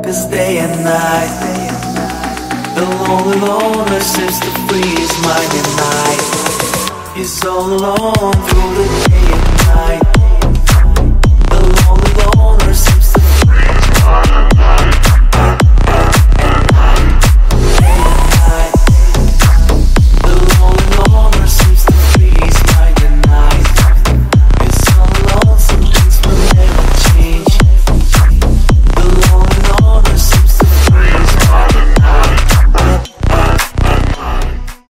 'cause day and night, the lonely loner seems to free his mind at night. He's all alone through the day and night.